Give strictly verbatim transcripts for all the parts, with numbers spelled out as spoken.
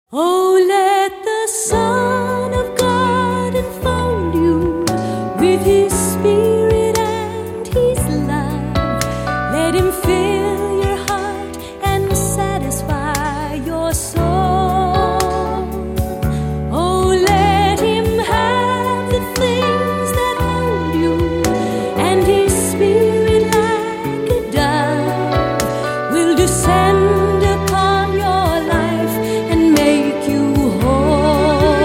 Oh, let the Son of God enfold you with His Spirit and His love. Let Him fill your heart and satisfy your soul. Oh, let Him have the things that hold you, and His Spirit like a dove will descend upon your life and make you whole.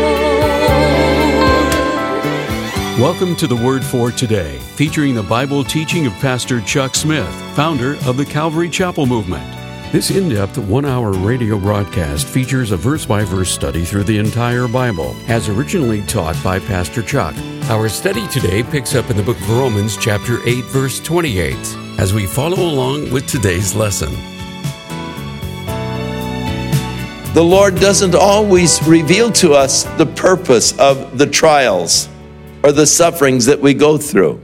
Welcome to the Word for Today, featuring the Bible teaching of Pastor Chuck Smith, founder of the Calvary Chapel Movement. This in-depth one-hour radio broadcast features a verse-by-verse study through the entire Bible, as originally taught by Pastor Chuck. Our study today picks up in the book of Romans, chapter eight, verse twenty-eight, as we follow along with today's lesson. The Lord doesn't always reveal to us the purpose of the trials or the sufferings that we go through.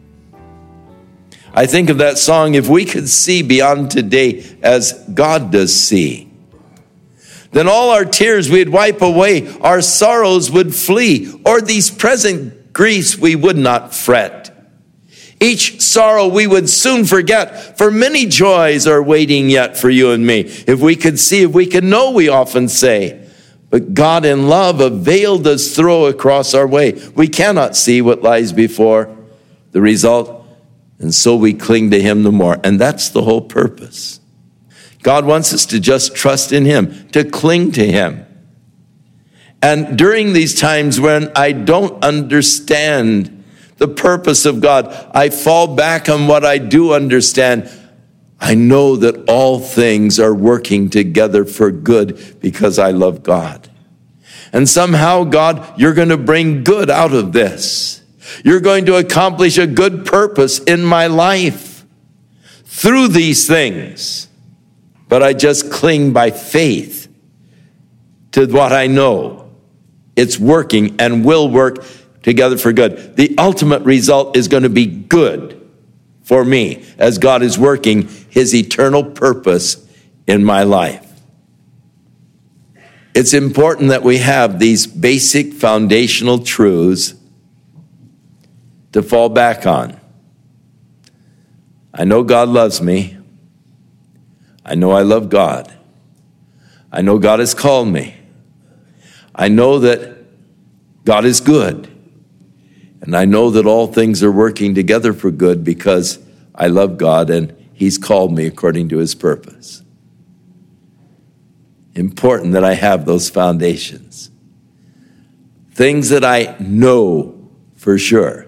I think of that song, if we could see beyond today as God does see, then all our tears we'd wipe away, our sorrows would flee, or these present griefs we would not fret. Each sorrow we would soon forget, for many joys are waiting yet for you and me. If we could see, if we could know, we often say, but God in love availed us throw across our way. We cannot see what lies before the result, and so we cling to Him the more. And that's the whole purpose. God wants us to just trust in Him, to cling to Him. And during these times when I don't understand the purpose of God, I fall back on what I do understand. I know that all things are working together for good because I love God. And somehow, God, you're going to bring good out of this. You're going to accomplish a good purpose in my life through these things. But I just cling by faith to what I know. It's working and will work together for good. The ultimate result is going to be good for me as God is working His eternal purpose in my life. It's important that we have these basic foundational truths to fall back on. I know God loves me. I know I love God. I know God has called me. I know that God is good. And I know that all things are working together for good because I love God and He's called me according to His purpose. Important that I have those foundations. Things that I know for sure.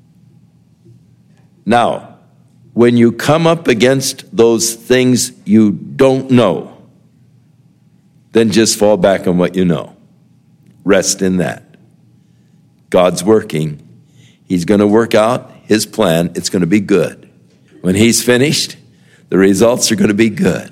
Now, when you come up against those things you don't know, then just fall back on what you know. Rest in that. God's working. He's going to work out His plan. It's going to be good. When He's finished, the results are going to be good.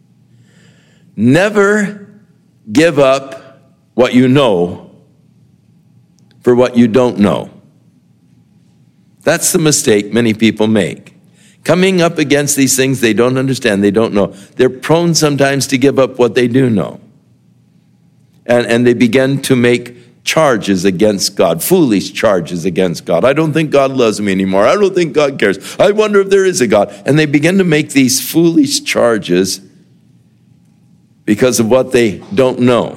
Never give up what you know for what you don't know. That's the mistake many people make. Coming up against these things they don't understand, they don't know. They're prone sometimes to give up what they do know. And, and they begin to make charges against God, foolish charges against God. I don't think God loves me anymore. I don't think God cares. I wonder if there is a God. And they begin to make these foolish charges because of what they don't know.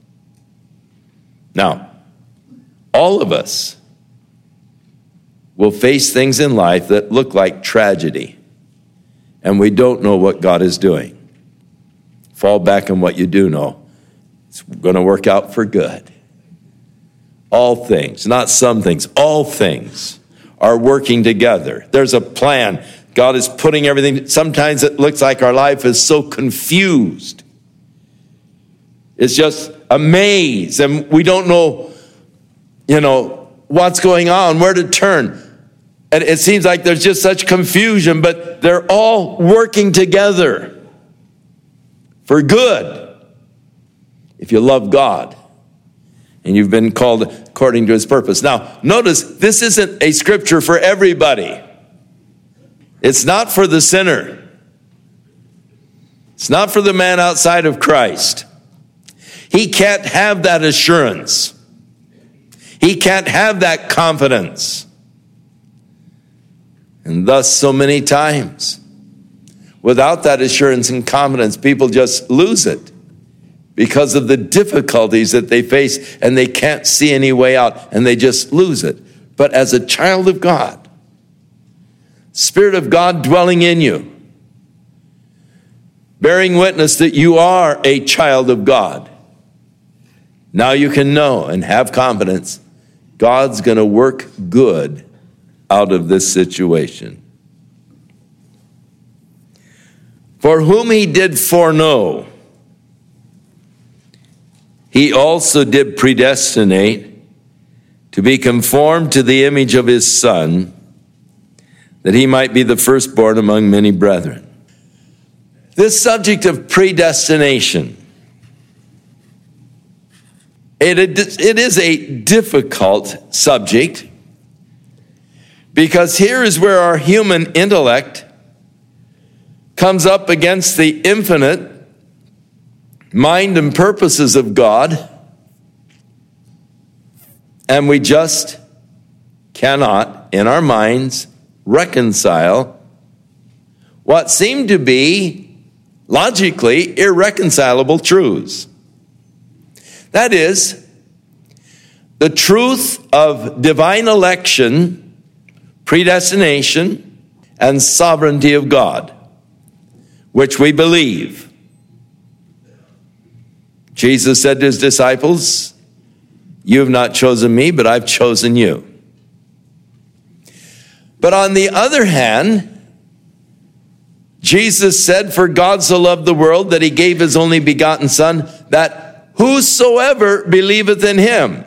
Now, all of us will face things in life that look like tragedy, and we don't know what God is doing. Fall back on what you do know. It's going to work out for good. All things, not some things, all things are working together. There's a plan. God is putting everything. Sometimes it looks like our life is so confused. It's just a maze, and we don't know, you know, what's going on, where to turn. And it seems like there's just such confusion, but they're all working together for good. If you love God and you've been called according to His purpose. Now, notice this isn't a scripture for everybody. It's not for the sinner. It's not for the man outside of Christ. he can't have that assurance. He can't have that confidence. And thus, so many times, without that assurance and confidence, people just lose it because of the difficulties that they face, and they can't see any way out, and they just lose it. But as a child of God, Spirit of God dwelling in you, bearing witness that you are a child of God, now you can know and have confidence God's going to work good out of this situation. For whom he did foreknow, he also did predestinate to be conformed to the image of his Son, that he might be the firstborn among many brethren. This subject of predestination, it, it is a difficult subject, because here is where our human intellect comes up against the infinite mind and purposes of God, and we just cannot, in our minds, reconcile what seem to be logically irreconcilable truths. That is, the truth of divine election, predestination, and sovereignty of God, which we believe. Jesus said to his disciples, "You have not chosen me, but I've chosen you." But on the other hand, Jesus said, "For God so loved the world that he gave his only begotten Son, that whosoever believeth in him."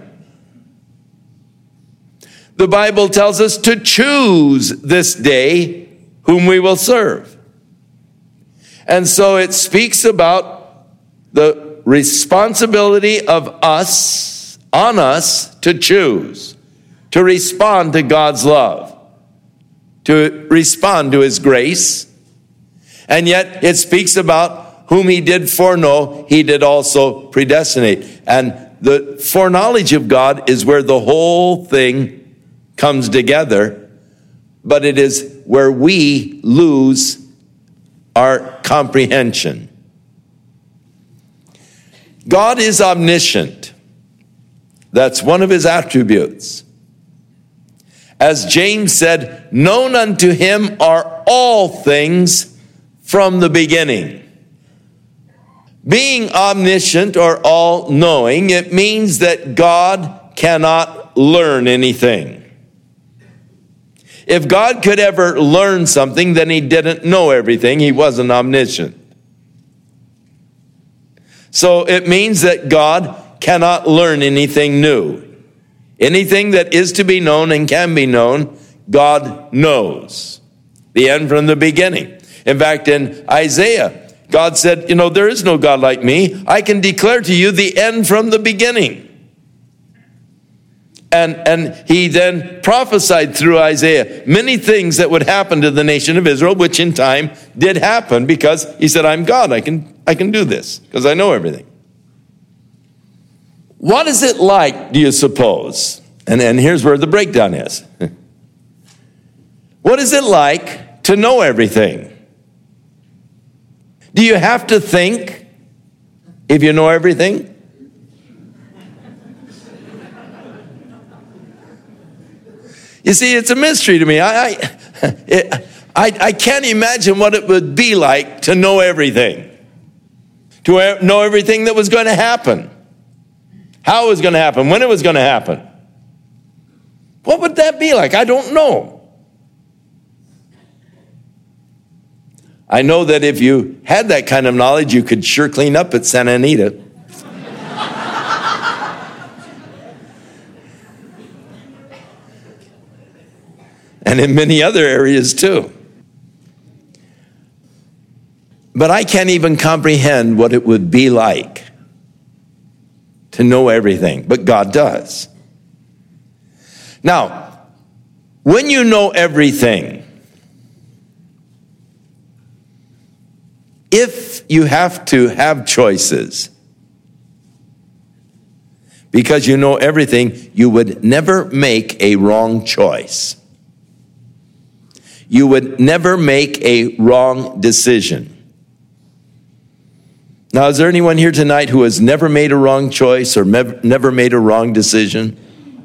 The Bible tells us to choose this day whom we will serve. And so it speaks about the responsibility of us, on us, to choose, to respond to God's love, to respond to his grace. And yet it speaks about whom he did foreknow, he did also predestinate. And the foreknowledge of God is where the whole thing comes together, but it is where we lose our comprehension. God is omniscient. That's one of his attributes. As James said, known unto him are all things from the beginning. Being omniscient or all-knowing, it means that God cannot learn anything. If God could ever learn something, then he didn't know everything. He wasn't omniscient. So it means that God cannot learn anything new. Anything that is to be known and can be known, God knows. The end from the beginning. In fact, in Isaiah, God said, you know, there is no God like me. I can declare to you the end from the beginning. And, and he then prophesied through Isaiah many things that would happen to the nation of Israel, which in time did happen, because he said, I'm God. I can, I can do this because I know everything. What is it like, do you suppose? And, and here's where the breakdown is. What is it like to know everything? Do you have to think if you know everything? You see, it's a mystery to me. I, I, it, I, I can't imagine what it would be like to know everything. To know everything that was going to happen. How it was going to happen. When it was going to happen. What would that be like? I don't know. I know that if you had that kind of knowledge, you could sure clean up at Santa Anita. And in many other areas too. But I can't even comprehend what it would be like to know everything, but God does. Now, when you know everything, if you have to have choices, because you know everything, you would never make a wrong choice. You would never make a wrong decision. Now, is there anyone here tonight who has never made a wrong choice or mev- never made a wrong decision?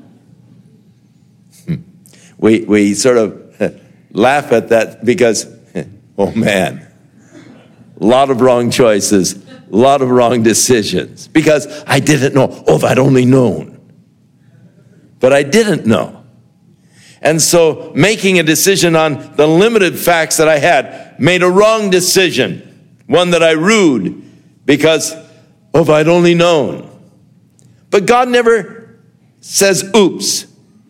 We we sort of laugh at that because, oh man, a lot of wrong choices, a lot of wrong decisions. Because I didn't know. Oh, if I'd only known. But I didn't know. And so making a decision on the limited facts that I had, made a wrong decision, one that I rued because, oh, if I'd only known. But God never says, oops.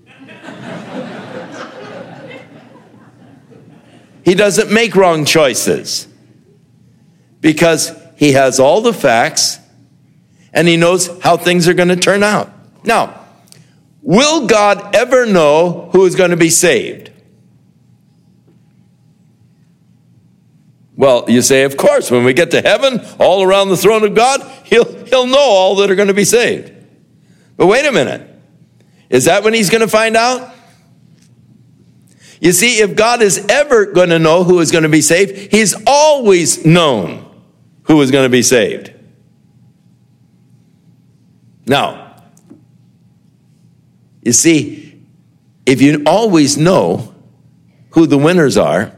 He doesn't make wrong choices because he has all the facts and he knows how things are going to turn out. Now, will God ever know who is going to be saved? Well, you say, of course, when we get to heaven, all around the throne of God, he'll, he'll know all that are going to be saved. But wait a minute. Is that when he's going to find out? You see, if God is ever going to know who is going to be saved, he's always known who is going to be saved. Now, you see, if you always know who the winners are,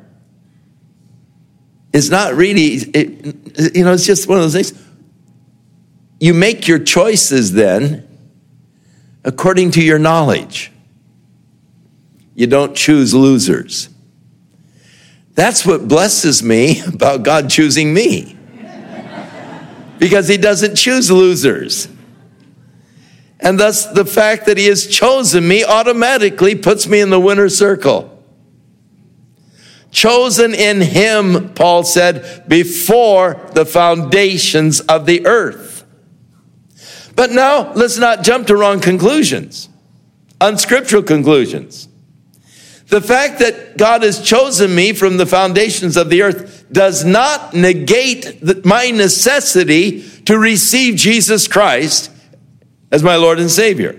it's not really, it, you know, it's just one of those things. You make your choices then according to your knowledge. You don't choose losers. That's what blesses me about God choosing me. Because he doesn't choose losers. And thus the fact that he has chosen me automatically puts me in the winner's circle. Chosen in him, Paul said, before the foundations of the earth. But now let's not jump to wrong conclusions, unscriptural conclusions. The fact that God has chosen me from the foundations of the earth does not negate the, my necessity to receive Jesus Christ as my Lord and Savior.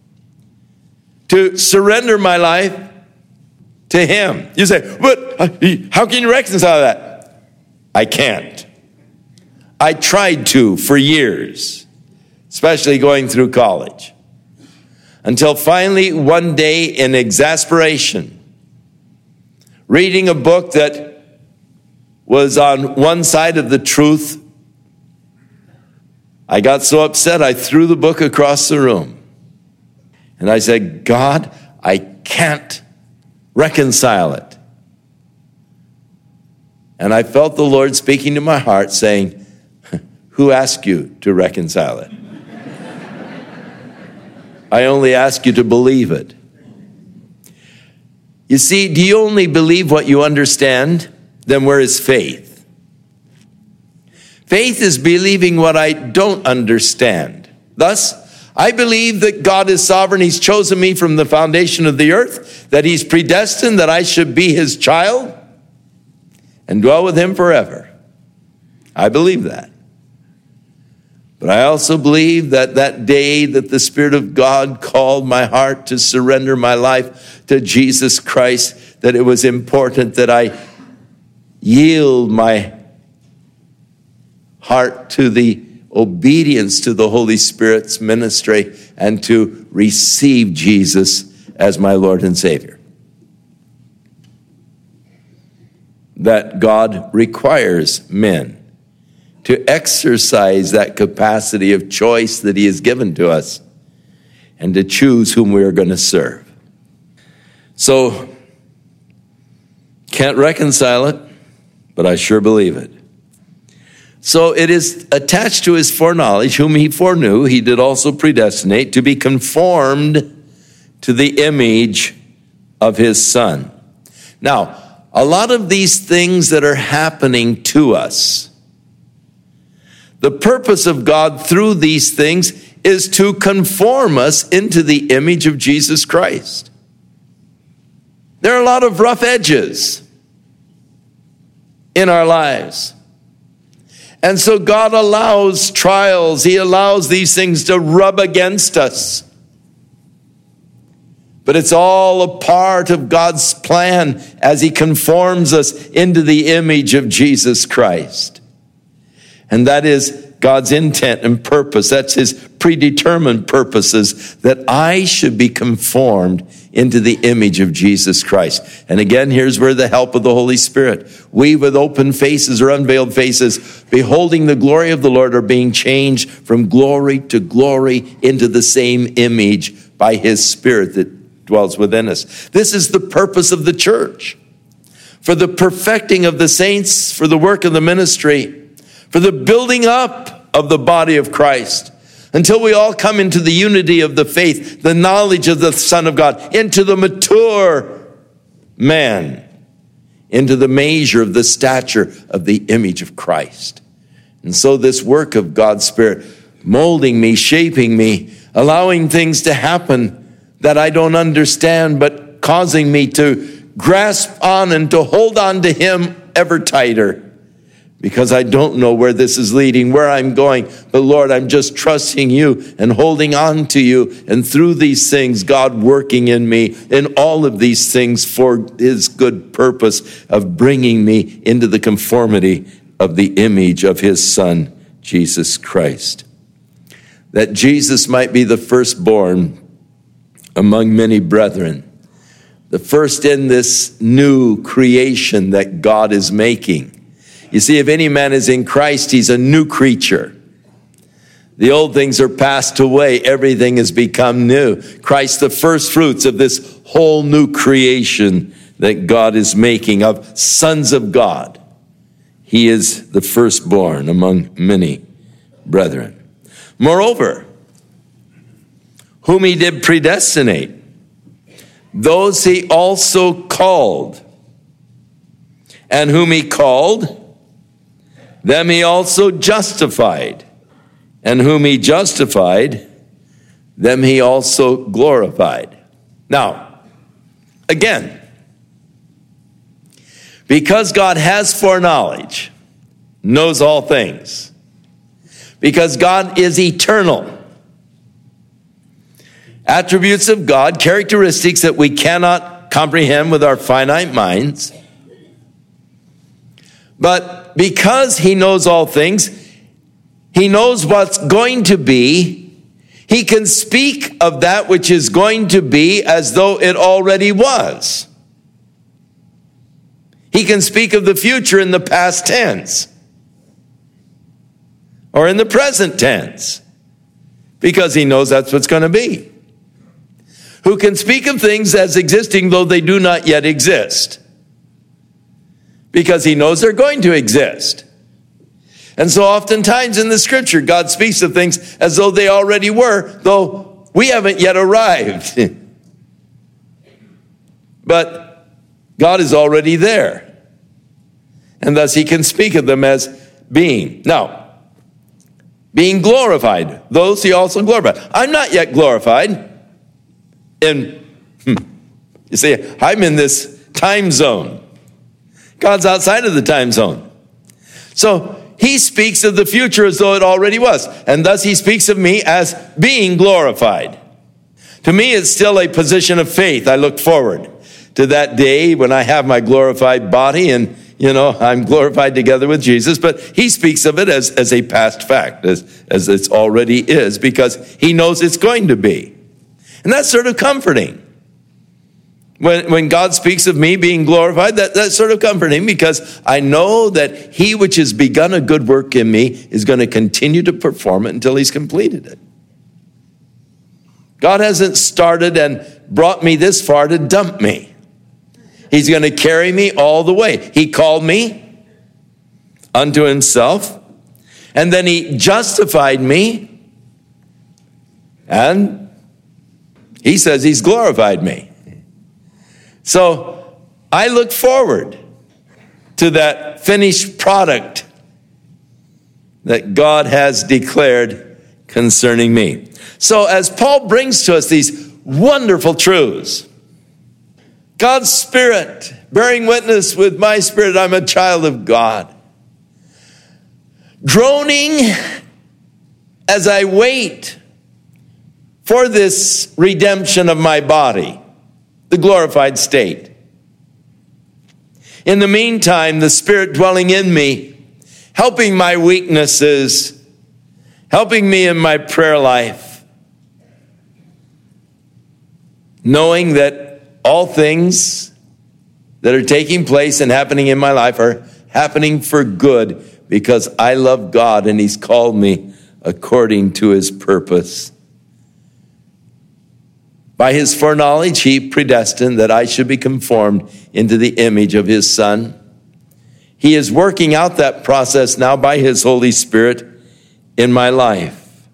To surrender my life to him. You say, but how can you reconcile that? I can't. I tried to for years, especially going through college. Until finally one day in exasperation, reading a book that was on one side of the truth, I got so upset I threw the book across the room. And I said, God, I can't reconcile it. And I felt the Lord speaking to my heart saying, who asked you to reconcile it? I only ask you to believe it. You see, do you only believe what you understand? Then where is faith? Faith is believing what I don't understand. Thus, I believe that God is sovereign. He's chosen me from the foundation of the earth, that he's predestined that I should be his child and dwell with him forever. I believe that. But I also believe that that day that the Spirit of God called my heart to surrender my life to Jesus Christ, that it was important that I yield my heart to the obedience to the Holy Spirit's ministry and to receive Jesus as my Lord and Savior. That God requires men to exercise that capacity of choice that he has given to us and to choose whom we are going to serve. So, can't reconcile it, but I sure believe it. So it is attached to his foreknowledge, whom he foreknew, he did also predestinate to be conformed to the image of his Son. Now, a lot of these things that are happening to us, the purpose of God through these things is to conform us into the image of Jesus Christ. There are a lot of rough edges in our lives. And so God allows trials. He allows these things to rub against us. But it's all a part of God's plan as he conforms us into the image of Jesus Christ. And that is God's intent and purpose. That's his predetermined purposes, that I should be conformed into the image of Jesus Christ. And again, here's where the help of the Holy Spirit. We with open faces or unveiled faces, beholding the glory of the Lord, are being changed from glory to glory into the same image by his Spirit that dwells within us. This is the purpose of the church. For the perfecting of the saints, for the work of the ministry, for the building up of the body of Christ, until we all come into the unity of the faith, the knowledge of the Son of God, into the mature man, into the measure of the stature of the image of Christ. And so this work of God's Spirit, molding me, shaping me, allowing things to happen that I don't understand, but causing me to grasp on and to hold on to him ever tighter. Because I don't know where this is leading, where I'm going. But Lord, I'm just trusting you and holding on to you. And through these things, God working in me in all of these things for his good purpose of bringing me into the conformity of the image of his Son, Jesus Christ. That Jesus might be the firstborn among many brethren. The first in this new creation that God is making. You see, if any man is in Christ, he's a new creature. The old things are passed away. Everything has become new. Christ, the first fruits of this whole new creation that God is making of sons of God. He is the firstborn among many brethren. Moreover, whom he did predestinate, those he also called. And whom he called, them he also justified. And whom he justified, them he also glorified. Now, again, because God has foreknowledge, knows all things, because God is eternal, attributes of God, characteristics that we cannot comprehend with our finite minds, but because he knows all things, he knows what's going to be, he can speak of that which is going to be as though it already was. He can speak of the future in the past tense or in the present tense because he knows that's what's going to be. Who can speak of things as existing though they do not yet exist, because he knows they're going to exist. And so oftentimes in the scripture, God speaks of things as though they already were, though we haven't yet arrived. But God is already there. And thus he can speak of them as being. Now, being glorified, those he also glorified. I'm not yet glorified. And you see, I'm in this time zone. God's outside of the time zone. So he speaks of the future as though it already was. And thus he speaks of me as being glorified. To me, it's still a position of faith. I look forward to that day when I have my glorified body and, you know, I'm glorified together with Jesus. But he speaks of it as, as a past fact, as, as it already is, because he knows it's going to be. And that's sort of comforting. When, when God speaks of me being glorified, that, that's sort of comforting because I know that he which has begun a good work in me is going to continue to perform it until he's completed it. God hasn't started and brought me this far to dump me. He's going to carry me all the way. He called me unto himself, and then he justified me, and he says he's glorified me. So I look forward to that finished product that God has declared concerning me. So as Paul brings to us these wonderful truths, God's Spirit bearing witness with my spirit, I'm a child of God. groaning as I wait for this redemption of my body, the glorified state. In the meantime, the Spirit dwelling in me, helping my weaknesses, helping me in my prayer life, knowing that all things that are taking place and happening in my life are happening for good because I love God and He's called me according to His purpose. By His foreknowledge, He predestined that I should be conformed into the image of His Son. He is working out that process now by His Holy Spirit in my life.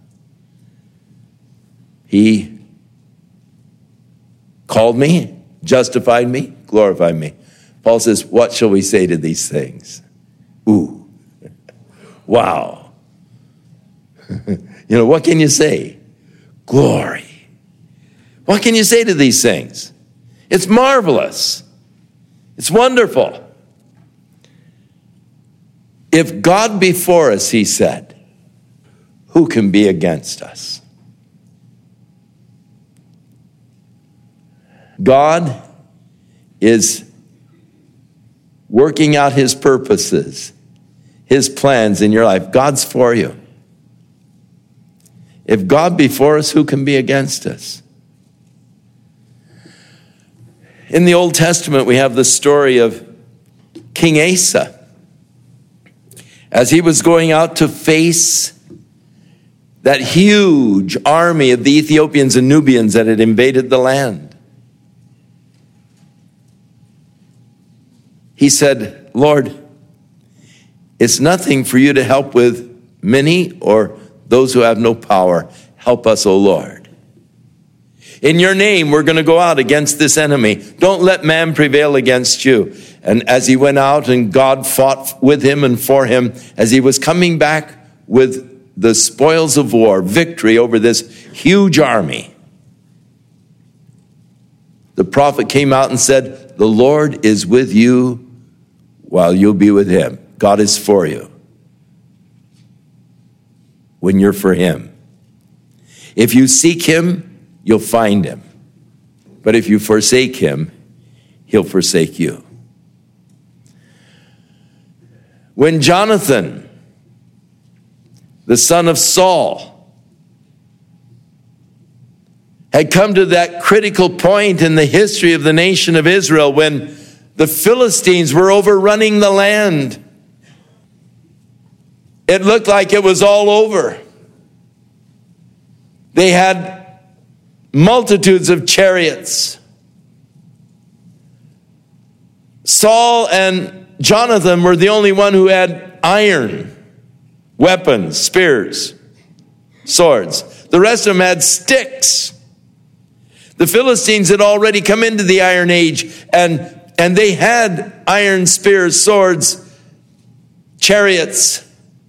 He called me, justified me, glorified me. Paul says, what shall we say to these things? Ooh, wow. You know, what can you say? Glory. What can you say to these things? It's marvelous. It's wonderful. If God be for us, he said, who can be against us? God is working out his purposes, his plans in your life. God's for you. If God be for us, who can be against us? In the Old Testament, we have the story of King Asa. As he was going out to face that huge army of the Ethiopians and Nubians that had invaded the land, he said, Lord, it's nothing for you to help with many or those who have no power. Help us, O Lord. In your name, we're going to go out against this enemy. Don't let man prevail against you. And as he went out and God fought with him and for him, as he was coming back with the spoils of war, victory over this huge army, the prophet came out and said, the Lord is with you while you'll be with him. God is for you when you're for him. If you seek him, you'll find him. But if you forsake him, he'll forsake you. When Jonathan, the son of Saul, had come to that critical point in the history of the nation of Israel when the Philistines were overrunning the land, it looked like it was all over. They had multitudes of chariots. Saul and Jonathan were the only one who had iron weapons, spears, swords. The rest of them had sticks. The Philistines had already come into the Iron Age, and, and they had iron spears, swords, chariots.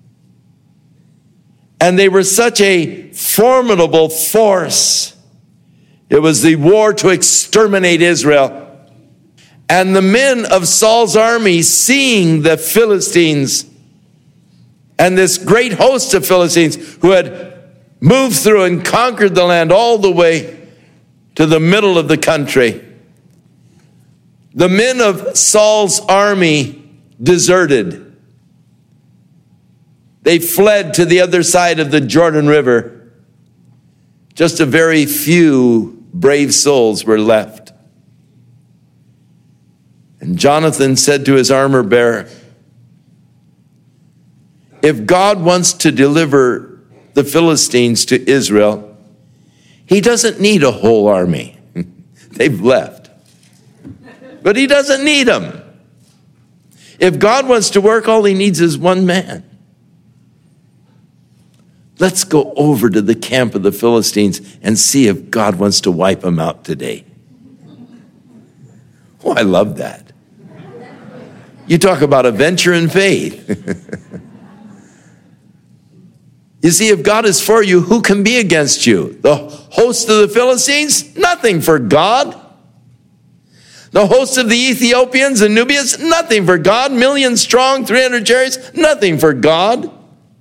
And they were such a formidable force. It was the war to exterminate Israel. And the men of Saul's army, seeing the Philistines and this great host of Philistines who had moved through and conquered the land all the way to the middle of the country, the men of Saul's army deserted. They fled to the other side of the Jordan River. Just a very few brave souls were left. And Jonathan said to his armor bearer, if God wants to deliver the Philistines to Israel, he doesn't need a whole army. They've left. But he doesn't need them. If God wants to work, all he needs is one man. Let's go over to the camp of the Philistines and see if God wants to wipe them out today. Oh, I love that. You talk about a venture in faith. You see, if God is for you, who can be against you? The host of the Philistines? Nothing for God. The host of the Ethiopians and Nubians? Nothing for God. Millions strong, three hundred chariots? Nothing for God.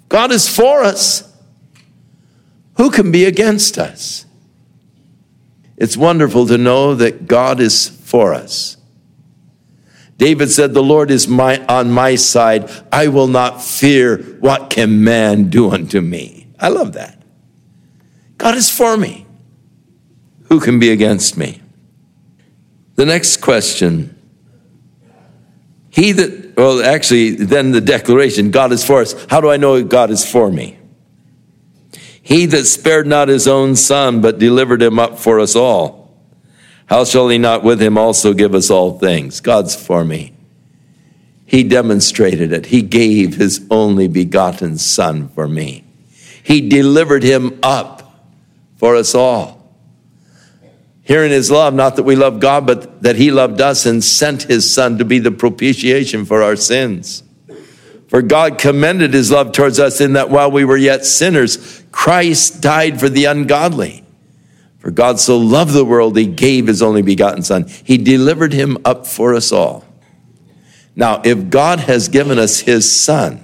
God is for us. Who can be against us? It's wonderful to know that God is for us. David said, the Lord is my, on my side. I will not fear. What can man do unto me? I love that. God is for me. Who can be against me? The next question. He that, well, actually, then the declaration, God is for us. How do I know God is for me? He that spared not his own son, but delivered him up for us all, how shall he not with him also give us all things? God's for me. He demonstrated it. He gave his only begotten son for me. He delivered him up for us all. Herein is love, not that we love God, but that he loved us and sent his son to be the propitiation for our sins. For God commended his love towards us in that while we were yet sinners, Christ died for the ungodly. For God so loved the world, he gave his only begotten son. He delivered him up for us all. Now, if God has given us his son,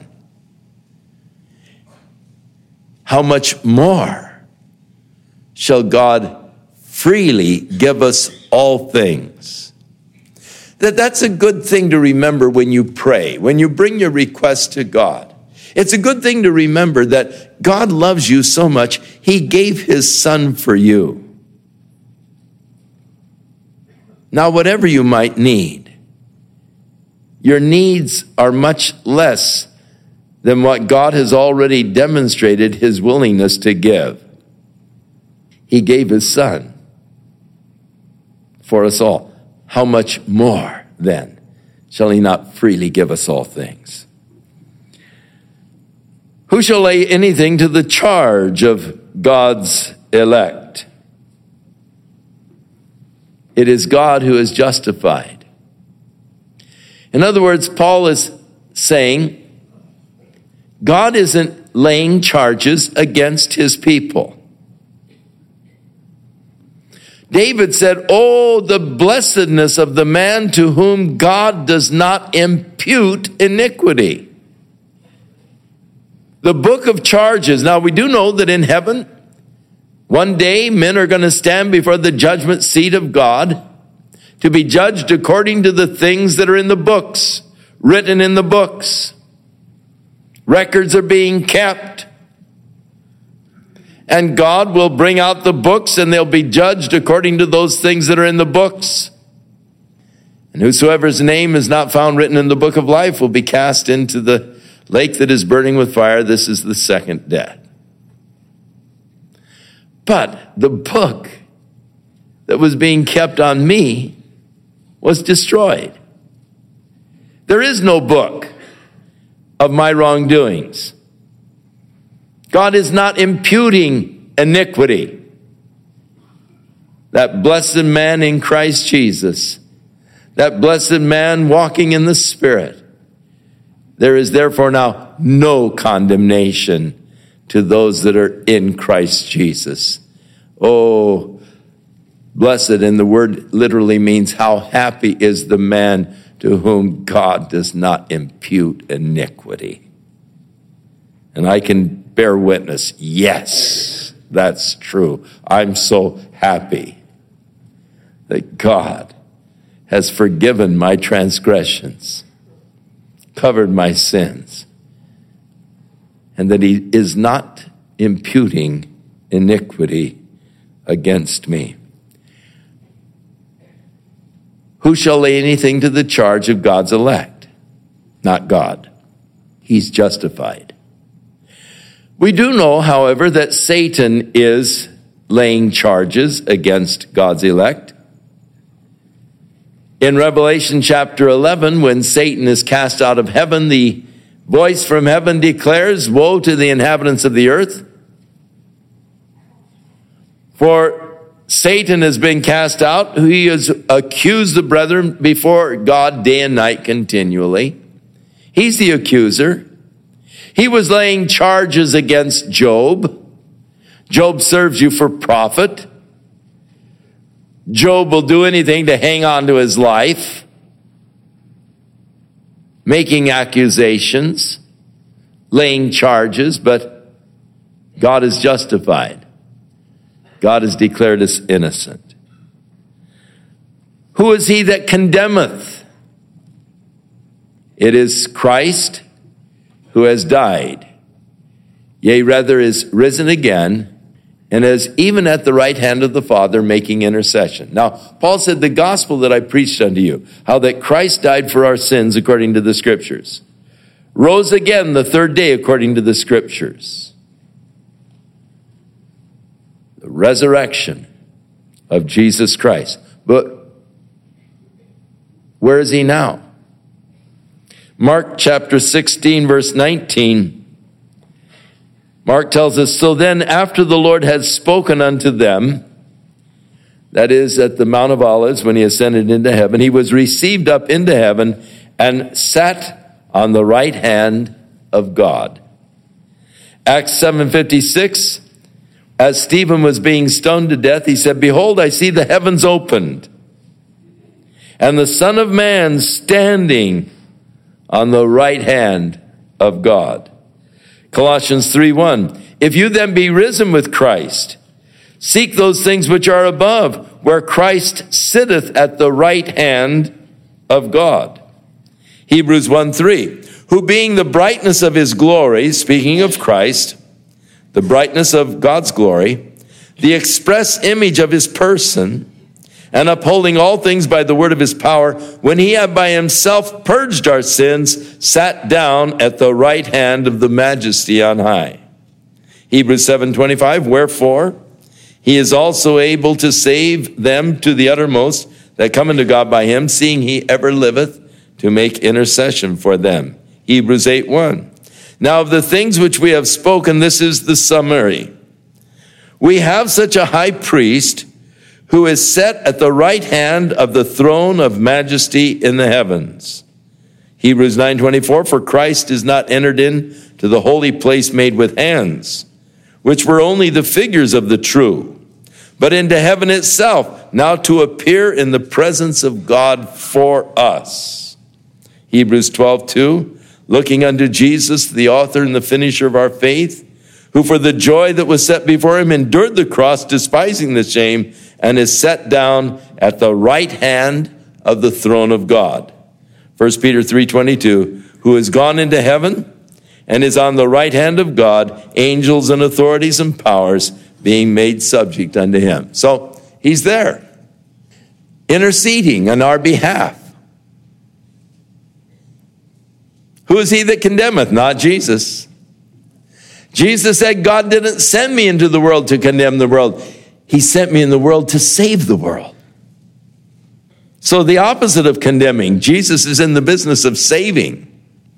how much more shall God freely give us all things? That that's a good thing to remember when you pray, when you bring your request to God. It's a good thing to remember that God loves you so much, he gave his son for you. Now, whatever you might need, your needs are much less than what God has already demonstrated his willingness to give. He gave his son for us all. How much more, then, shall he not freely give us all things? Who shall lay anything to the charge of God's elect? It is God who is justified. In other words, Paul is saying, God isn't laying charges against his people. David said, oh, the blessedness of the man to whom God does not impute iniquity. The book of charges. Now, we do know that in heaven, one day men are going to stand before the judgment seat of God to be judged according to the things that are in the books, written in the books. Records are being kept. And God will bring out the books and they'll be judged according to those things that are in the books. And whosoever's name is not found written in the book of life will be cast into the lake that is burning with fire. This is the second death. But the book that was being kept on me was destroyed. There is no book of my wrongdoings. God is not imputing iniquity. That blessed man in Christ Jesus, that blessed man walking in the Spirit, there is therefore now no condemnation to those that are in Christ Jesus. Oh, blessed, and the word literally means how happy is the man to whom God does not impute iniquity. And I can bear witness, yes, that's true. I'm so happy that God has forgiven my transgressions, covered my sins, and that he is not imputing iniquity against me. Who shall lay anything to the charge of God's elect? Not God. He's justified. We do know, however, that Satan is laying charges against God's elect. In Revelation chapter eleven, when Satan is cast out of heaven, the voice from heaven declares, woe to the inhabitants of the earth, for Satan has been cast out. He has accused the brethren before God day and night continually. He's the accuser. He was laying charges against Job. Job serves you for profit. Job will do anything to hang on to his life, making accusations, laying charges, but God is justified. God is declared as innocent. Who is he that condemneth? It is Christ who has died, yea, rather is risen again, and is even at the right hand of the Father making intercession. Now, Paul said, the gospel that I preached unto you, how that Christ died for our sins according to the Scriptures, rose again the third day according to the Scriptures. The resurrection of Jesus Christ. But where is he now? Mark chapter sixteen, verse nineteen. Mark tells us, so then after the Lord had spoken unto them, that is at the Mount of Olives when he ascended into heaven, he was received up into heaven and sat on the right hand of God. Acts seven fifty-six, as Stephen was being stoned to death, he said, behold, I see the heavens opened, and the Son of Man standing on the right hand of God. Colossians three one, if you then be risen with Christ, seek those things which are above, where Christ sitteth at the right hand of God. Hebrews one three, who being the brightness of his glory, speaking of Christ, the brightness of God's glory, the express image of his person, and upholding all things by the word of his power, when he had by himself purged our sins, sat down at the right hand of the majesty on high. Hebrews seven twenty-five, wherefore he is also able to save them to the uttermost that come unto God by him, seeing he ever liveth to make intercession for them. Hebrews eight one. Now of the things which we have spoken, this is the summary. We have such a high priest who is set at the right hand of the throne of majesty in the heavens. Hebrews nine twenty-four, for Christ is not entered in to the holy place made with hands, which were only the figures of the true, but into heaven itself, now to appear in the presence of God for us. Hebrews twelve two, looking unto Jesus, the author and the finisher of our faith, who for the joy that was set before him endured the cross, despising the shame, and is set down at the right hand of the throne of God. First Peter three twenty-two, who has gone into heaven and is on the right hand of God, angels and authorities and powers being made subject unto him. So he's there, interceding on our behalf. Who is he that condemneth? Not Jesus. Jesus said, God didn't send me into the world to condemn the world. He sent me in the world to save the world. So the opposite of condemning, Jesus is in the business of saving.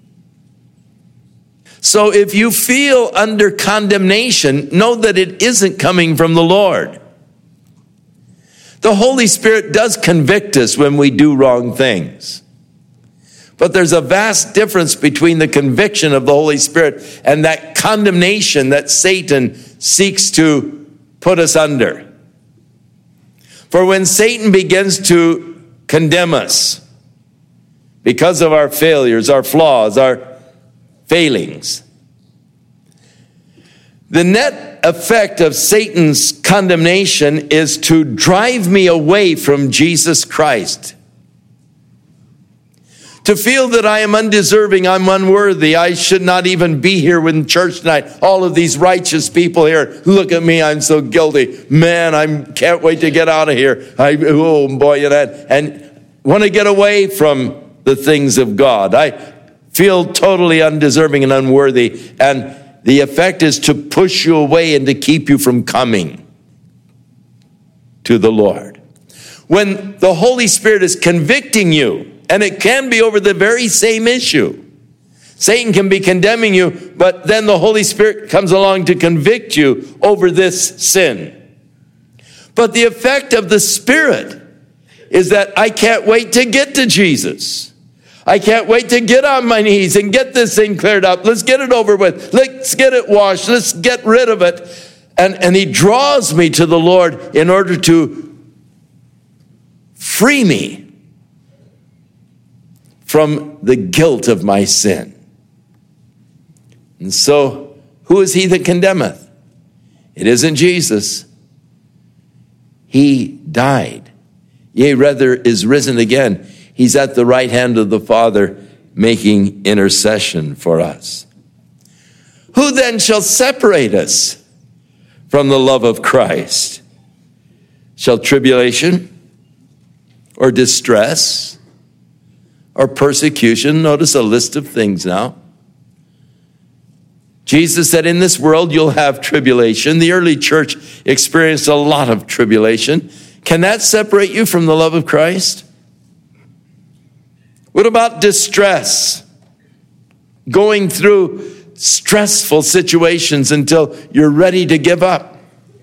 So if you feel under condemnation, know that it isn't coming from the Lord. The Holy Spirit does convict us when we do wrong things. But there's a vast difference between the conviction of the Holy Spirit and that condemnation that Satan seeks to put us under. For when Satan begins to condemn us because of our failures, our flaws, our failings, the net effect of Satan's condemnation is to drive me away from Jesus Christ. To feel that I am undeserving, I'm unworthy, I should not even be here in church tonight. All of these righteous people here, look at me, I'm so guilty. Man, I can't wait to get out of here. I, oh boy, and, and want to get away from the things of God. I feel totally undeserving and unworthy. And the effect is to push you away and to keep you from coming to the Lord. When the Holy Spirit is convicting you, and it can be over the very same issue. Satan can be condemning you, but then the Holy Spirit comes along to convict you over this sin. But the effect of the Spirit is that I can't wait to get to Jesus. I can't wait to get on my knees and get this thing cleared up. Let's get it over with. Let's get it washed. Let's get rid of it. And, and he draws me to the Lord in order to free me from the guilt of my sin. And so, who is he that condemneth? It isn't Jesus. He died. Yea, rather is risen again. He's at the right hand of the Father, making intercession for us. Who then shall separate us from the love of Christ? Shall tribulation or distress or persecution? Notice a list of things now. Jesus said, in this world you'll have tribulation. The early church experienced a lot of tribulation. Can that separate you from the love of Christ? What about distress? Going through stressful situations until you're ready to give up.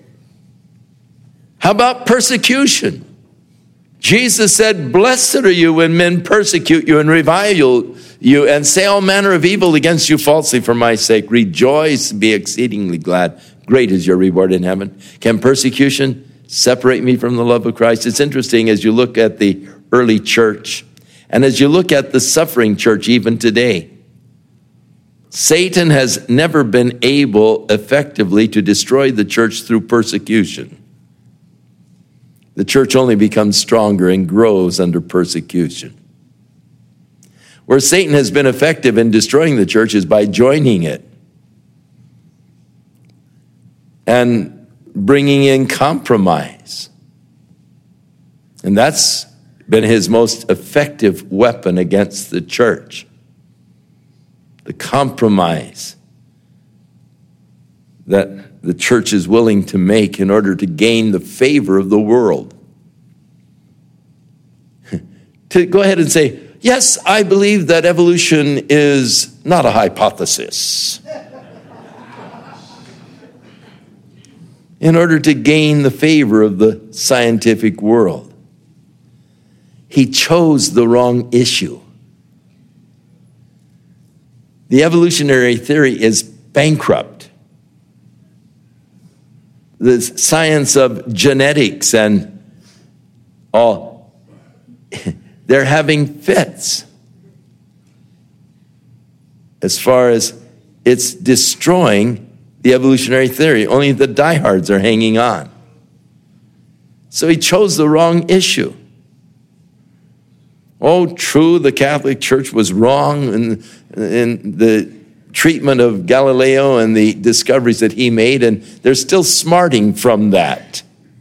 How about persecution? Jesus said, blessed are you when men persecute you and revile you and say all manner of evil against you falsely for my sake. Rejoice, be exceedingly glad. Great is your reward in heaven. Can persecution separate me from the love of Christ? It's interesting as you look at the early church and as you look at the suffering church even today. Satan has never been able effectively to destroy the church through persecution. The church only becomes stronger and grows under persecution. Where Satan has been effective in destroying the church is by joining it and bringing in compromise. And that's been his most effective weapon against the church. The compromise that the church is willing to make in order to gain the favor of the world. To go ahead and say, yes, I believe that evolution is not a hypothesis. In order to gain the favor of the scientific world. He chose the wrong issue. The evolutionary theory is bankrupt. The science of genetics and all, they're having fits. As far as it's destroying the evolutionary theory. Only the diehards are hanging on. So he chose the wrong issue. Oh, true, the Catholic Church was wrong in, in the treatment of Galileo and the discoveries that he made, and they're still smarting from that.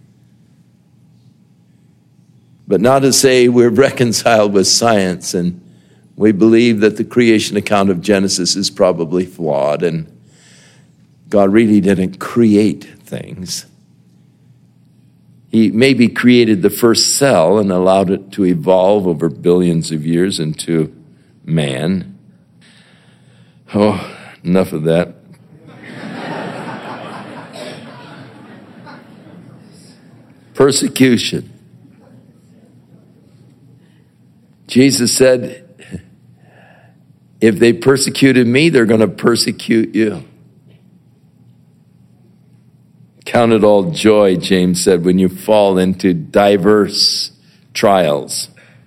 But now to say we're reconciled with science and we believe that the creation account of Genesis is probably flawed and God really didn't create things. He maybe created the first cell and allowed it to evolve over billions of years into man. Oh, enough of that. Persecution. Jesus said, if they persecuted me, they're going to persecute you. Count it all joy, James said, when you fall into diverse trials.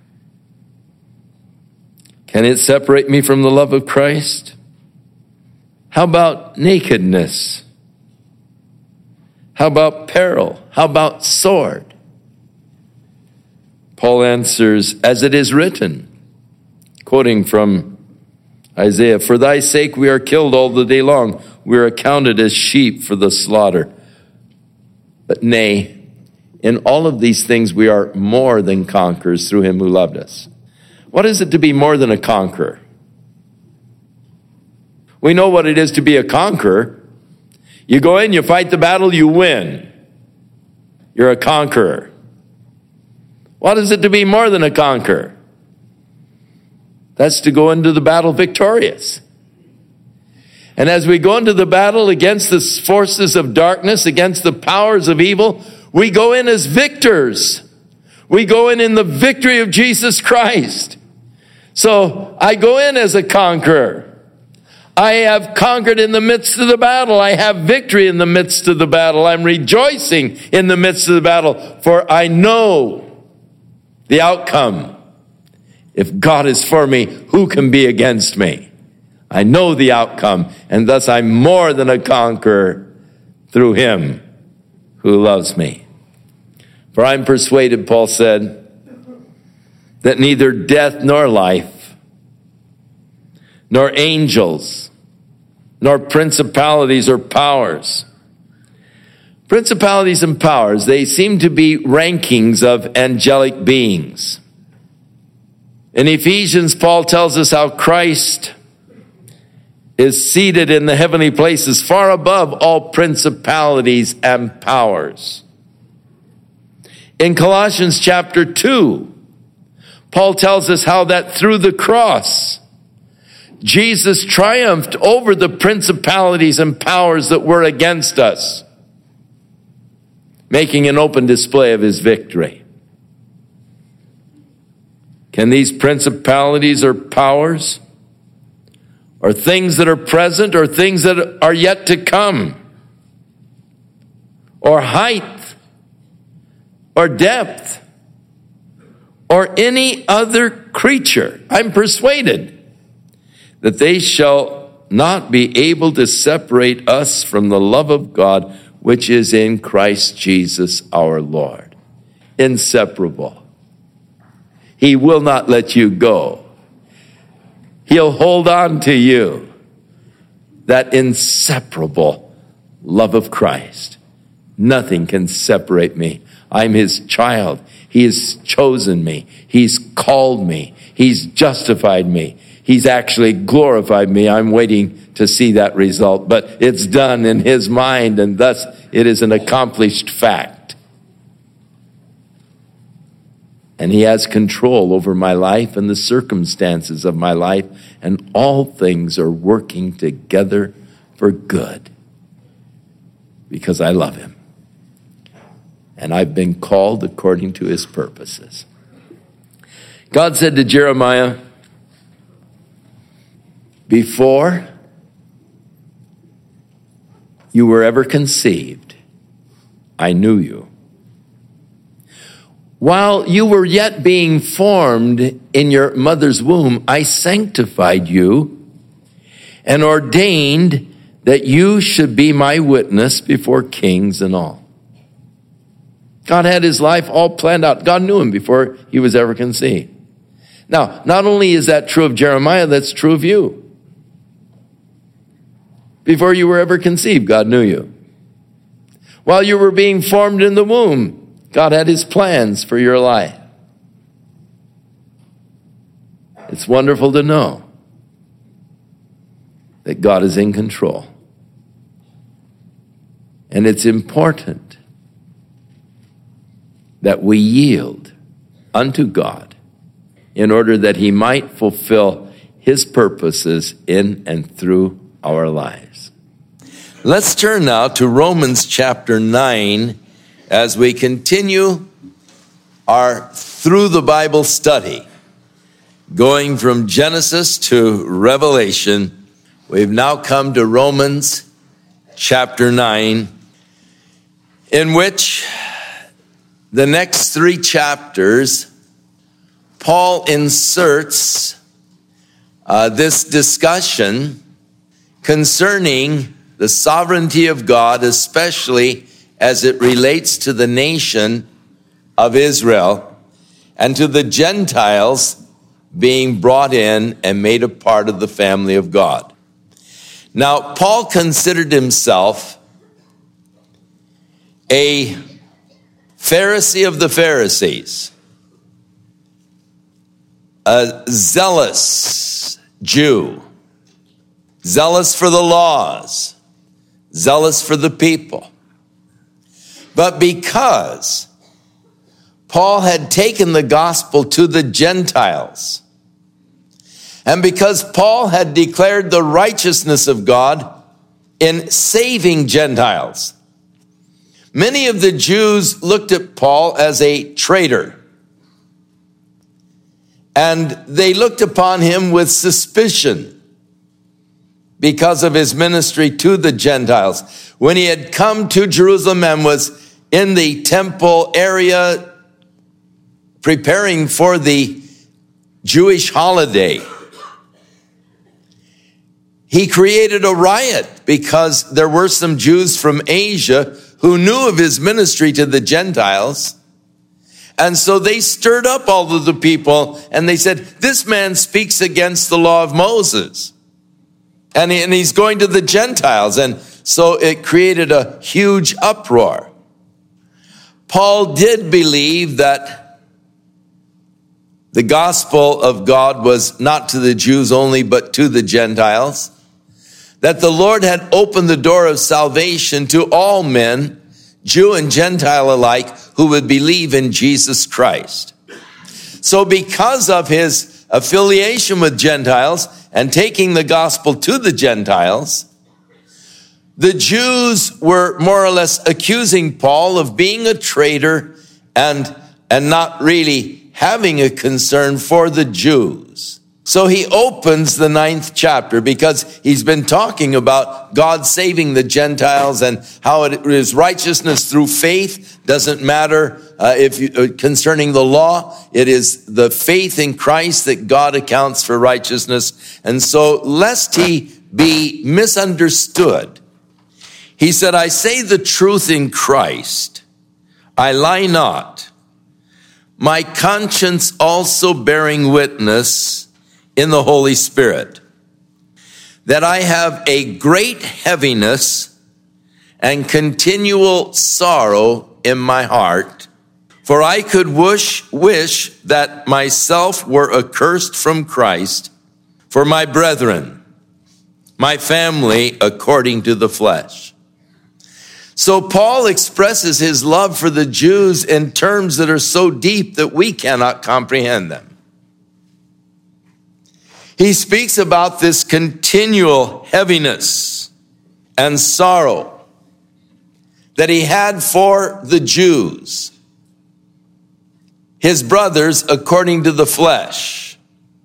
Can it separate me from the love of Christ? How about nakedness? How about peril? How about sword? Paul answers, as it is written, quoting from Isaiah, for thy sake we are killed all the day long. We are accounted as sheep for the slaughter. But nay, in all of these things we are more than conquerors through him who loved us. What is it to be more than a conqueror? We know what it is to be a conqueror. You go in, you fight the battle, you win. You're a conqueror. What is it to be more than a conqueror? That's to go into the battle victorious. And as we go into the battle against the forces of darkness, against the powers of evil, we go in as victors. We go in in the victory of Jesus Christ. So I go in as a conqueror. I have conquered in the midst of the battle. I have victory in the midst of the battle. I'm rejoicing in the midst of the battle, for I know the outcome. If God is for me, who can be against me? I know the outcome, and thus I'm more than a conqueror through him who loves me. For I'm persuaded, Paul said, that neither death nor life, nor angels, nor principalities or powers. Principalities and powers, they seem to be rankings of angelic beings. In Ephesians, Paul tells us how Christ is seated in the heavenly places, far above all principalities and powers. In Colossians chapter two, Paul tells us how that through the cross, Jesus triumphed over the principalities and powers that were against us, making an open display of his victory. Can these principalities or powers, or things that are present, or things that are yet to come, or height, or depth, or any other creature, I'm persuaded that they shall not be able to separate us from the love of God, which is in Christ Jesus our Lord. Inseparable. He will not let you go. He'll hold on to you. That inseparable love of Christ. Nothing can separate me. I'm his child. He has chosen me. He's called me. He's justified me. He's actually glorified me. I'm waiting to see that result, but it's done in his mind, and thus it is an accomplished fact. And he has control over my life and the circumstances of my life, and all things are working together for good because I love him. And I've been called according to his purposes. God said to Jeremiah, before you were ever conceived, I knew you. While you were yet being formed in your mother's womb, I sanctified you and ordained that you should be my witness before kings and all. God had his life all planned out. God knew him before he was ever conceived. Now, not only is that true of Jeremiah, that's true of you. Before you were ever conceived, God knew you. While you were being formed in the womb, God had his plans for your life. It's wonderful to know that God is in control. And it's important that we yield unto God in order that he might fulfill his purposes in and through our lives. Let's turn now to Romans chapter nine as we continue our Through the Bible study. Going from Genesis to Revelation, we've now come to Romans chapter nine, in which the next three chapters, Paul inserts uh, this discussion concerning the sovereignty of God, especially as it relates to the nation of Israel and to the Gentiles being brought in and made a part of the family of God. Now, Paul considered himself a Pharisee of the Pharisees, a zealous Jew, zealous for the laws, zealous for the people. But because Paul had taken the gospel to the Gentiles, and because Paul had declared the righteousness of God in saving Gentiles, many of the Jews looked at Paul as a traitor, and they looked upon him with suspicion because of his ministry to the Gentiles. When he had come to Jerusalem and was in the temple area preparing for the Jewish holiday, he created a riot because there were some Jews from Asia who knew of his ministry to the Gentiles. And so they stirred up all of the people and they said, this man speaks against the law of Moses. And, he, and he's going to the Gentiles. And so it created a huge uproar. Paul did believe that the gospel of God was not to the Jews only, but to the Gentiles. That the Lord had opened the door of salvation to all men, Jew and Gentile alike, who would believe in Jesus Christ. So because of his affiliation with Gentiles and taking the gospel to the Gentiles, the Jews were more or less accusing Paul of being a traitor and, and not really having a concern for the Jews. So he opens the ninth chapter because he's been talking about God saving the Gentiles and how it is righteousness through faith. Doesn't matter uh, if you, uh, concerning the law, it is the faith in Christ that God accounts for righteousness. And so lest he be misunderstood, he said, I say the truth in Christ. I lie not. My conscience also bearing witness in the Holy Spirit, that I have a great heaviness and continual sorrow in my heart, for I could wish, wish that myself were accursed from Christ for my brethren, my family according to the flesh. So Paul expresses his love for the Jews in terms that are so deep that we cannot comprehend them. He speaks about this continual heaviness and sorrow that he had for the Jews, his brothers according to the flesh.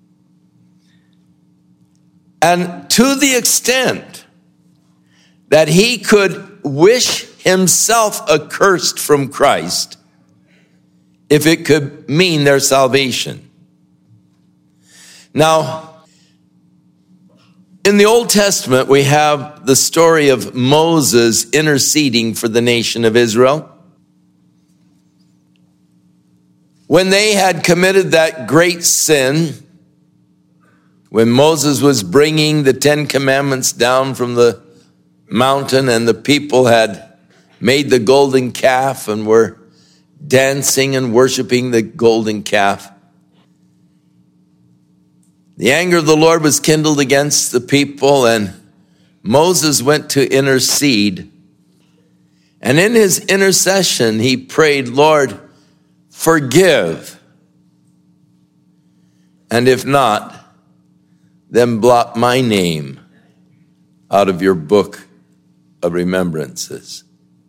And to the extent that he could wish himself accursed from Christ if it could mean their salvation. Now, in the Old Testament, we have the story of Moses interceding for the nation of Israel. When they had committed that great sin, when Moses was bringing the Ten Commandments down from the mountain and the people had made the golden calf and were dancing and worshiping the golden calf, the anger of the Lord was kindled against the people, and Moses went to intercede. And in his intercession, he prayed, Lord, forgive. And if not, then blot my name out of your book of remembrances.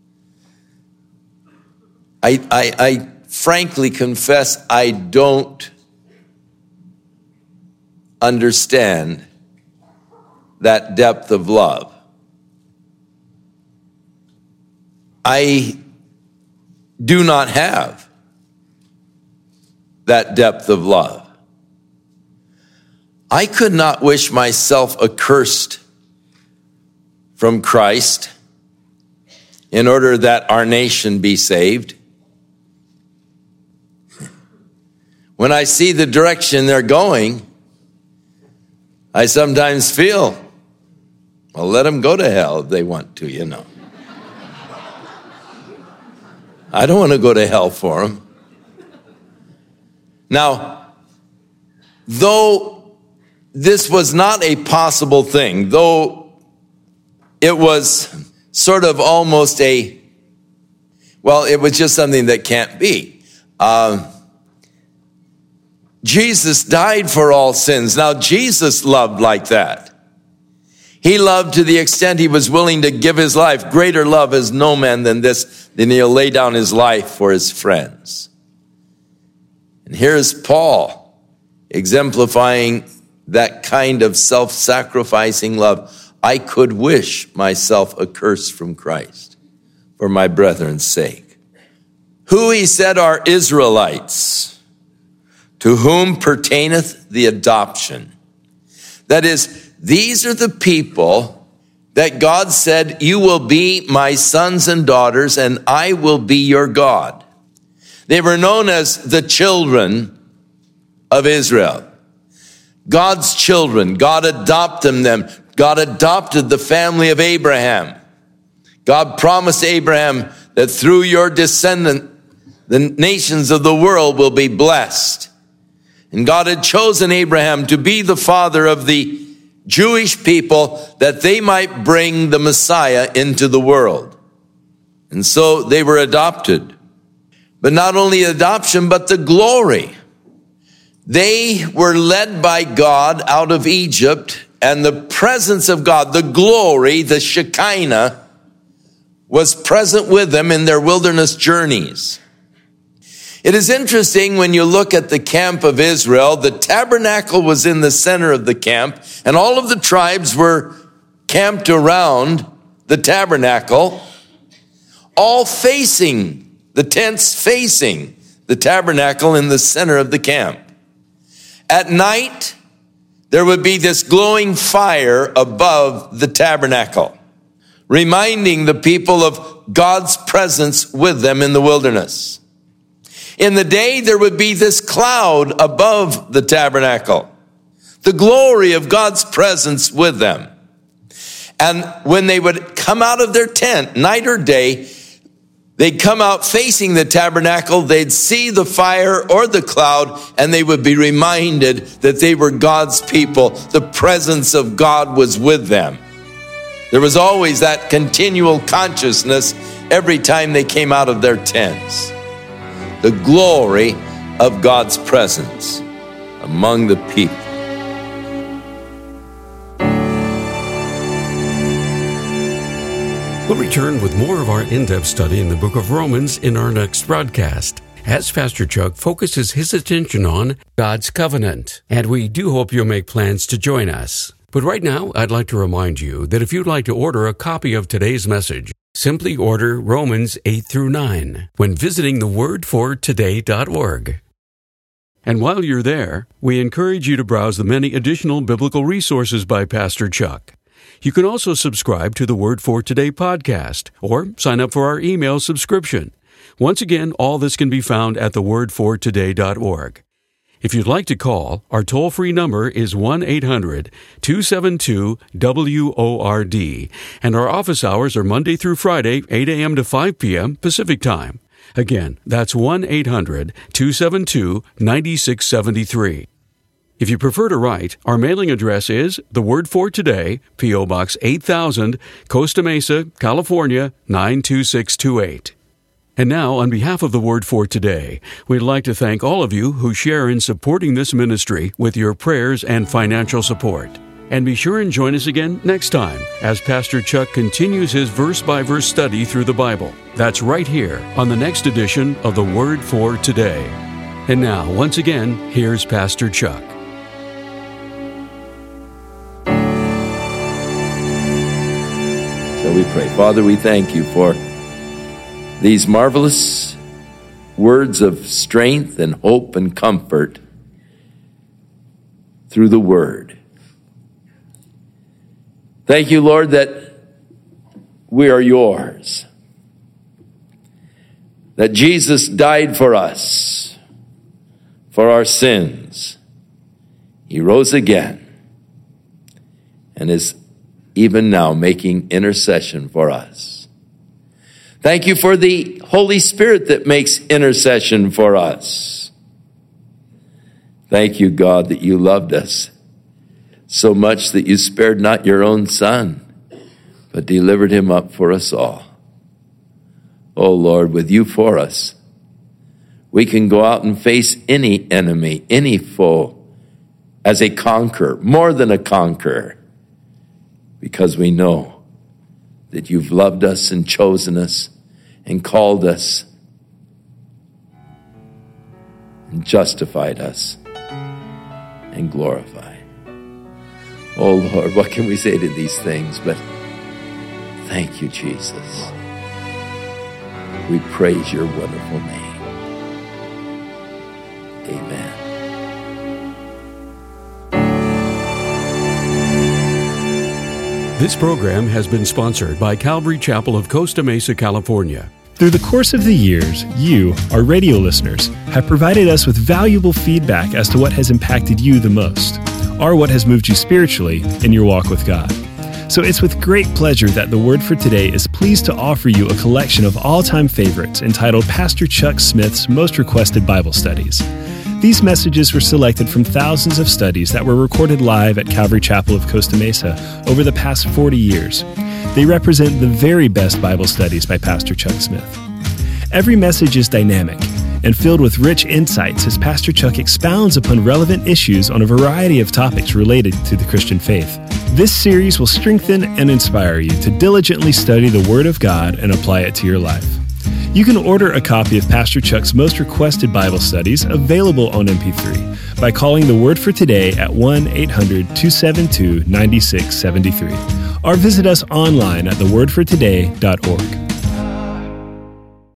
I, I, I frankly confess I don't understand that depth of love. I do not have that depth of love. I could not wish myself accursed from Christ in order that our nation be saved. When I see the direction they're going, I sometimes feel, well, let them go to hell if they want to, you know. I don't want to go to hell for them. Now, though this was not a possible thing, though it was sort of almost a, well, it was just something that can't be. Um, Jesus died for all sins. Now, Jesus loved like that. He loved to the extent he was willing to give his life. Greater love is no man than this, than he'll lay down his life for his friends. And here's Paul exemplifying that kind of self-sacrificing love. I could wish myself accursed from Christ for my brethren's sake. Who, he said, are Israelites, to whom pertaineth the adoption. That is, These are the people that God said, you will be my sons and daughters, and I will be your God. They were known as the children of Israel. God's children. God adopted them. God adopted the family of Abraham. God promised Abraham that through your descendant, the nations of the world will be blessed. And God had chosen Abraham to be the father of the Jewish people that they might bring the Messiah into the world. And so they were adopted. But not only adoption, but the glory. They were led by God out of Egypt, and the presence of God, the glory, the Shekinah, was present with them in their wilderness journeys. It is interesting when you look at the camp of Israel, the tabernacle was in the center of the camp, and all of the tribes were camped around the tabernacle, all facing, the tents facing the tabernacle in the center of the camp. At night, there would be this glowing fire above the tabernacle, reminding the people of God's presence with them in the wilderness. In the day, there would be this cloud above the tabernacle, the glory of God's presence with them. And when they would come out of their tent, night or day, they'd come out facing the tabernacle, they'd see the fire or the cloud, and they would be reminded that they were God's people. The presence of God was with them. There was always that continual consciousness every time they came out of their tents. The glory of God's presence among the people. We'll return with more of our in-depth study in the book of Romans in our next broadcast, as Pastor Chuck focuses his attention on God's covenant. And we do hope you'll make plans to join us. But right now, I'd like to remind you that if you'd like to order a copy of today's message, simply order Romans eight through nine when visiting the word for today dot org. And while you're there, we encourage you to browse the many additional biblical resources by Pastor Chuck. You can also subscribe to the Word for Today podcast or sign up for our email subscription. Once again, all this can be found at the word for today dot org. If you'd like to call, our toll-free number is one eight hundred two seven two W O R D, and our office hours are Monday through Friday, eight a.m. to five p.m. Pacific Time. Again, that's one eight hundred two seven two nine six seven three. If you prefer to write, our mailing address is The Word for Today, P O. Box eight thousand, Costa Mesa, California, nine two six two eight. And now, on behalf of The Word for Today, we'd like to thank all of you who share in supporting this ministry with your prayers and financial support. And be sure and join us again next time as Pastor Chuck continues his verse-by-verse study through the Bible. That's right here on the next edition of The Word for Today. And now, once again, here's Pastor Chuck. So we pray. Father, we thank you for these marvelous words of strength and hope and comfort through the Word. Thank you, Lord, that we are yours. That Jesus died for us, for our sins. He rose again and is even now making intercession for us. Thank you for the Holy Spirit that makes intercession for us. Thank you, God, that you loved us so much that you spared not your own Son, but delivered him up for us all. Oh, Lord, with you for us, we can go out and face any enemy, any foe, as a conqueror, more than a conqueror, because we know that you've loved us and chosen us and called us and justified us and glorified. Oh, Lord, what can we say to these things but thank you, Jesus. We praise your wonderful name. Amen. This program has been sponsored by Calvary Chapel of Costa Mesa, California. Through the course of the years, you, our radio listeners, have provided us with valuable feedback as to what has impacted you the most, or what has moved you spiritually in your walk with God. So it's with great pleasure that The Word for Today is pleased to offer you a collection of all-time favorites entitled Pastor Chuck Smith's Most Requested Bible Studies. These messages were selected from thousands of studies that were recorded live at Calvary Chapel of Costa Mesa over the past forty years. They represent the very best Bible studies by Pastor Chuck Smith. Every message is dynamic and filled with rich insights as Pastor Chuck expounds upon relevant issues on a variety of topics related to the Christian faith. This series will strengthen and inspire you to diligently study the Word of God and apply it to your life. You can order a copy of Pastor Chuck's Most Requested Bible Studies available on M P three by calling The Word for Today at one eight hundred two seven two nine six seven three or visit us online at the word for today dot org.